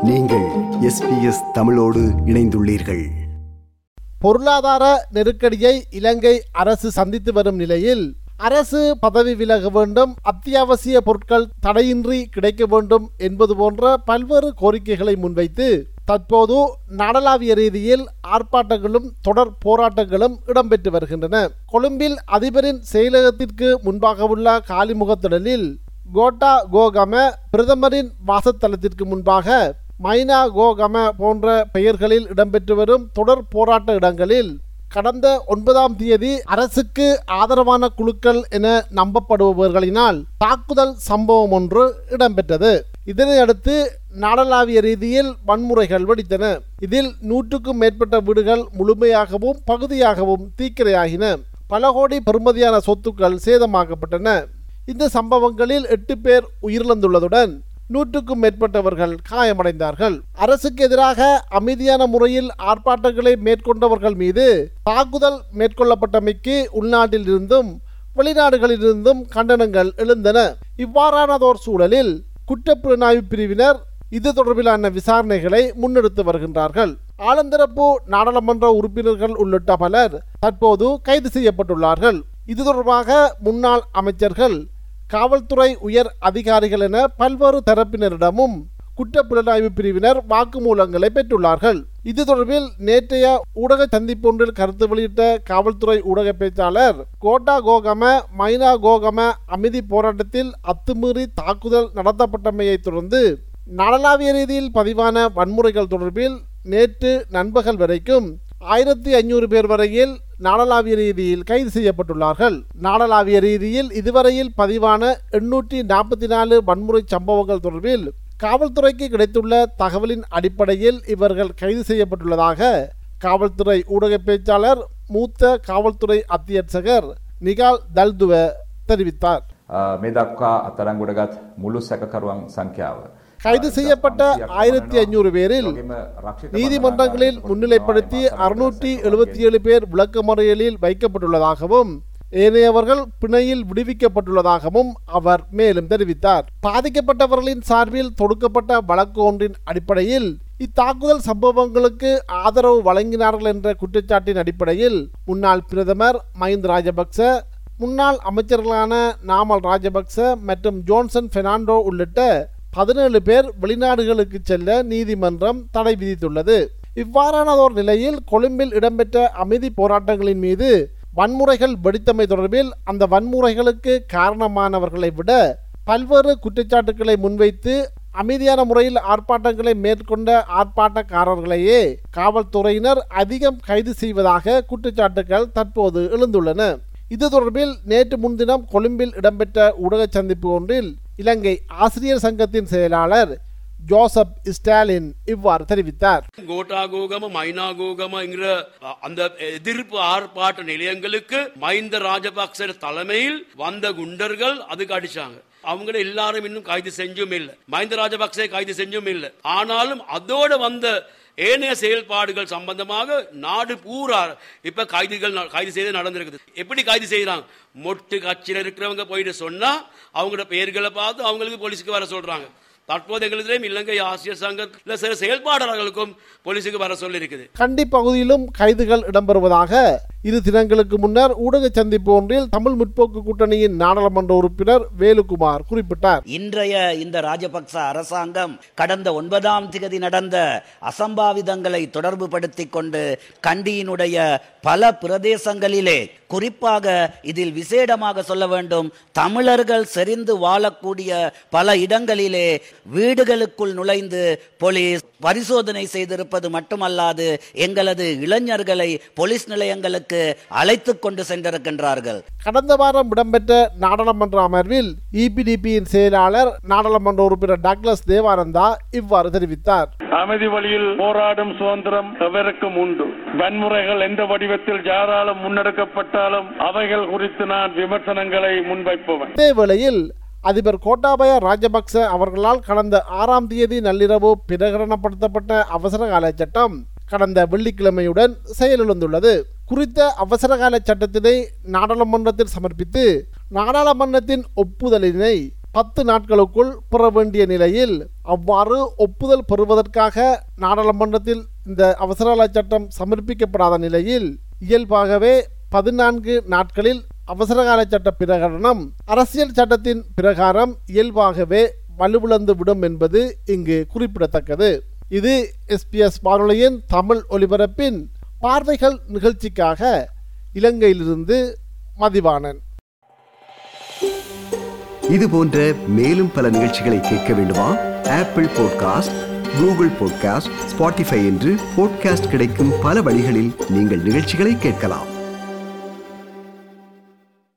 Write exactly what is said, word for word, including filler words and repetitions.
நீங்கள் S B S தமிழோடு இணைந்துள்ளீர்கள். பொருளாதார நெருக்கடியை இலங்கை அரசு சந்தித்து வரும் நிலையில் அரசு பதவி விலக வேண்டும், அத்தியாவசிய பொருட்கள் தடையின்றி கிடைக்க வேண்டும் என்பது போன்ற பல்வேறு கோரிக்கைகளை முன்வைத்து தற்போது நாடளாவிய ரீதியில் ஆர்ப்பாட்டங்களும் தொடர் போராட்டங்களும் இடம்பெற்று வருகின்றன. கொழும்பில் அதிபரின் செயலகத்திற்கு முன்பாக உள்ள காலிமுகத்திடலில் கோட்டா கோகம, பிரதமரின் வாசத்தலத்திற்கு முன்பாக மைனா கோகம போன்ற பெயர்களில் இடம்பெற்று வரும் தொடர் போராட்ட இடங்களில் கடந்த ஒன்பதாம் தேதி அரசுக்கு ஆதரவான குழுக்கள் என நம்பப்படுபவர்களினால் தாக்குதல் சம்பவம் ஒன்று இடம்பெற்றது. இதனையடுத்து நாடளாவிய ரீதியில் வன்முறைகள் வெடித்தன. இதில் நூற்றுக்கும் மேற்பட்ட வீடுகள் முழுமையாகவும் பகுதியாகவும் தீக்கிரையாகின. பல கோடி பெறுமதியான சொத்துக்கள் சேதமாக்கப்பட்டன. இந்த சம்பவங்களில் எட்டு பேர் உயிரிழந்துள்ளதுடன் நூற்றுக்கும் மேற்பட்டவர்கள் காயமடைந்தார்கள். அரசுக்கு எதிராக அமைதியான முறையில் ஆர்ப்பாட்டங்களை மேற்கொண்டவர்கள் மீது தாக்குதல் மேற்கொள்ளப்பட்டமைக்கு உள்நாட்டில் இருந்தும் வெளிநாடுகளிலிருந்தும் கண்டனங்கள் எழுந்தன. இவ்வாறானதோர் சூழலில் குற்றப்புலனாய்வு பிரிவினர் இது தொடர்பிலான விசாரணைகளை முன்னெடுத்து வருகின்றார்கள். ஆளுந்தரப்பு நாடாளுமன்ற உறுப்பினர்கள் உள்ளிட்ட பலர் தற்போது கைது செய்யப்பட்டுள்ளார்கள். இது தொடர்பாக முன்னாள் அமைச்சர்கள், காவல்துறை உயர் அதிகாரிகள் என பல்வேறு தரப்பினரிடமும் குற்றப்புலனாய்வு பிரிவினர் வாக்குமூலங்களை பெற்றுள்ளார்கள். இது தொடர்பில் நேற்றைய ஊடக சந்திப்பொன்றில் கருத்து வெளியிட்ட காவல்துறை ஊடக பேச்சாளர், கோட்டா கோகம, மைனா கோகம அமைதி போராட்டத்தில் அத்துமீறி தாக்குதல் நடத்தப்பட்டமையை தொடர்ந்து நாடளாவிய ரீதியில் பதிவான வன்முறைகள் தொடர்பில் நேற்று நண்பகல் வரைக்கும் ஆயிரத்தி ஐநூறு பேர் வரையில் நாடளாவிய ரீதியில் கைது செய்யப்பட்டுள்ளார்கள். நாடளாவிய ரீதியில் இதுவரையில் பதிவான எண்ணூற்றி நாற்பத்தி நாலு வன்முறை சம்பவங்கள் தொடர்பில் காவல்துறைக்கு கிடைத்துள்ள தகவலின் அடிப்படையில் இவர்கள் கைது செய்யப்பட்டுள்ளதாக காவல்துறை ஊடக பேச்சாளர், மூத்த காவல்துறை அத்தியட்சகர் நிகால் தல்துவ தெரிவித்தார். கைது செய்யப்பட்ட ஆயிரத்தி ஐநூறு பேரில் நீதிமன்றங்களில் முன்னிலைப்படுத்தி அறுநூற்றி எழுபத்தி ஏழு பேர் விளக்கமறியலில் வைக்கப்பட்டுள்ளதாகவும் ஏனையவர்கள் பிணையில் விடுவிக்கப்பட்டுள்ளதாகவும் அவர் மேலும் தெரிவித்தார். பாதிக்கப்பட்டவர்களின் சார்பில் தொடுக்கப்பட்ட வழக்கு ஒன்றின் அடிப்படையில் இத்தாக்குதல் சம்பவங்களுக்கு ஆதரவு வழங்கினார்கள் என்ற குற்றச்சாட்டின் அடிப்படையில் முன்னாள் பிரதமர் மஹிந்த ராஜபக்ச, முன்னாள் அமைச்சர்களான நாமல் ராஜபக்ச மற்றும் ஜோன்சன் பெர்னாண்டோ உள்ளிட்ட பதினேழு பேர் வெளிநாடுகளுக்கு செல்ல நீதிமன்றம் தடை விதித்துள்ளது. இவ்வாறானதோர் நிலையில் கொழும்பில் இடம்பெற்ற அமைதி போராட்டங்களின் மீது வன்முறைகள் வெடித்தமை தொடர்பில் அந்த வன்முறைகளுக்கு காரணமானவர்களை விட பல்வேறு குற்றச்சாட்டுக்களை முன்வைத்து அமைதியான முறையில் ஆர்ப்பாட்டங்களை மேற்கொண்ட ஆர்ப்பாட்டக்காரர்களையே காவல்துறையினர் அதிகம் கைது செய்வதாக குற்றச்சாட்டுகள் தற்போது எழுந்துள்ளன. இது தொடர்பில் நேற்று முன்தினம் கொழும்பில் இடம்பெற்ற ஊடக சந்திப்பு ஒன்றில் இலங்கை ஆசிரியர் சங்கத்தின் செயலாளர் ஜோசப் ஸ்டாலின் இவ்வாறு தெரிவித்தார். கோட்டா கோகம, மைனா கோகம என்கிற அந்த எதிர்ப்பு ஆர்ப்பாட்ட நிலையங்களுக்கு மஹிந்த ராஜபக்ச தலைமையில் வந்த குண்டர்கள் அதுக்கு அடிச்சாங்க. அவங்க எல்லாரும் இன்னும் கைது செஞ்சும் இல்லை, மஹிந்த ராஜபக்சே கைது செஞ்சும் இல்லை. ஆனாலும் அதோட வந்த ஏனைய செயல்பாடுகள் சம்பந்தமாக நாடு பூரா இப்ப கைதுகள் கைது செய்து நடந்திருக்குது. எப்படி கைது செய்யறாங்க? மொட்டு கட்சியில் இருக்கிறவங்க போயிட்டு சொன்னா அவங்களோட பெயர்களை பார்த்து அவங்களுக்கு போலீஸுக்கு வர சொல்றாங்க. தற்போது எங்களிடம் இலங்கை ஆசிரியர் சங்கத்தில் சில செயல்பாடாளர்களுக்கும் போலீஸுக்கு வர சொல்லி இருக்குது. கண்டி பகுதியிலும் கைதுகள் இடம்பெறுவதாக இரு தினங்களுக்கு முன்னர் ஊடக சந்திப்பு ஒன்றில் தமிழ் முற்போக்கு கூட்டணியின் நாடாளுமன்ற உறுப்பினர் வேலுக்குமார் குறிப்பிட்டார். இன்றைய இந்த ராஜபக்ச அரசாங்கம் கடந்த ஒன்பதாம் தேதி நடந்த அசம்பாவிதங்களை தொடர்பு படுத்திக் கொண்டு கண்டியினுடைய பல பிரதேசங்களிலே, குறிப்பாக இதில் விசேடமாக சொல்ல வேண்டும், தமிழர்கள் செறிந்து வாழக்கூடிய பல இடங்களிலே வீடுகளுக்குள் நுழைந்து போலீஸ் பரிசோதனை செய்திருப்பது மட்டுமல்லாது எங்களது இளைஞர்களை போலீஸ் நிலையங்களுக்கு அழைத்து கொண்டு சென்றிருக்கின்றார்கள். கடந்த வாரம் இடம்பெற்ற நாடாளுமன்ற அமர்வில் இபிடிபியின் செயலாளர் நாடாளுமன்ற உறுப்பினர் டாக்லஸ் தேவானந்தா இவ்வாறு தெரிவித்தார். அமைதி வழியில் போராடும் சுதந்திரம் எவருக்கும் உண்டு. வன்முறைகள் எந்த வடிவத்தில் யாராலும் முன்னெடுக்கப்பட்டாலும் அவைகள் குறித்து நான் விமர்சனங்களை முன்வைப்பவன். இதே வேளையில் அதிபர் கோட்டாபய ராஜபக்ச அவர்களால் கடந்த ஆறாம் தேதி நள்ளிரவு பிரகடனப்படுத்தப்பட்ட அவசரகால சட்டம் கடந்த வெள்ளிக்கிழமையுடன் செயலிழந்துள்ளது. குறித்த அவசரகால சட்டத்தினை நாடாளுமன்றத்தில் சமர்ப்பித்து நாடாளுமன்றத்தின் ஒப்புதலினை பத்து நாட்களுக்குள் பெற வேண்டிய நிலையில் அவ்வாறு ஒப்புதல் பெறுவதற்காக நாடாளுமன்றத்தில் இந்த அவசரகால சட்டம் சமர்ப்பிக்கப்படாத நிலையில் இயல்பாகவே பதினான்கு நாட்களில் அவசரகால சட்ட பிரகடனம் அரசியல் சட்டத்தின் பிரகாரம் இயல்பாகவே வலுவிழந்து விடும் என்பது இங்கு குறிப்பிடத்தக்கது. இது எஸ்பிஎஸ் வானொலியின் தமிழ் ஒலிபரப்பின் பார்வைகள் நிகழ்ச்சிக்காக இலங்கையிலிருந்து மதிவாணன். இது போன்ற மேலும் பல நிகழ்ச்சிகளை கேட்க வேண்டுமா? Apple podcast, Google podcast, Spotify என்று பாட்காஸ்ட் கிடைக்கும் பல வழிகளில் நீங்கள் நிகழ்ச்சிகளை கேட்கலாம்.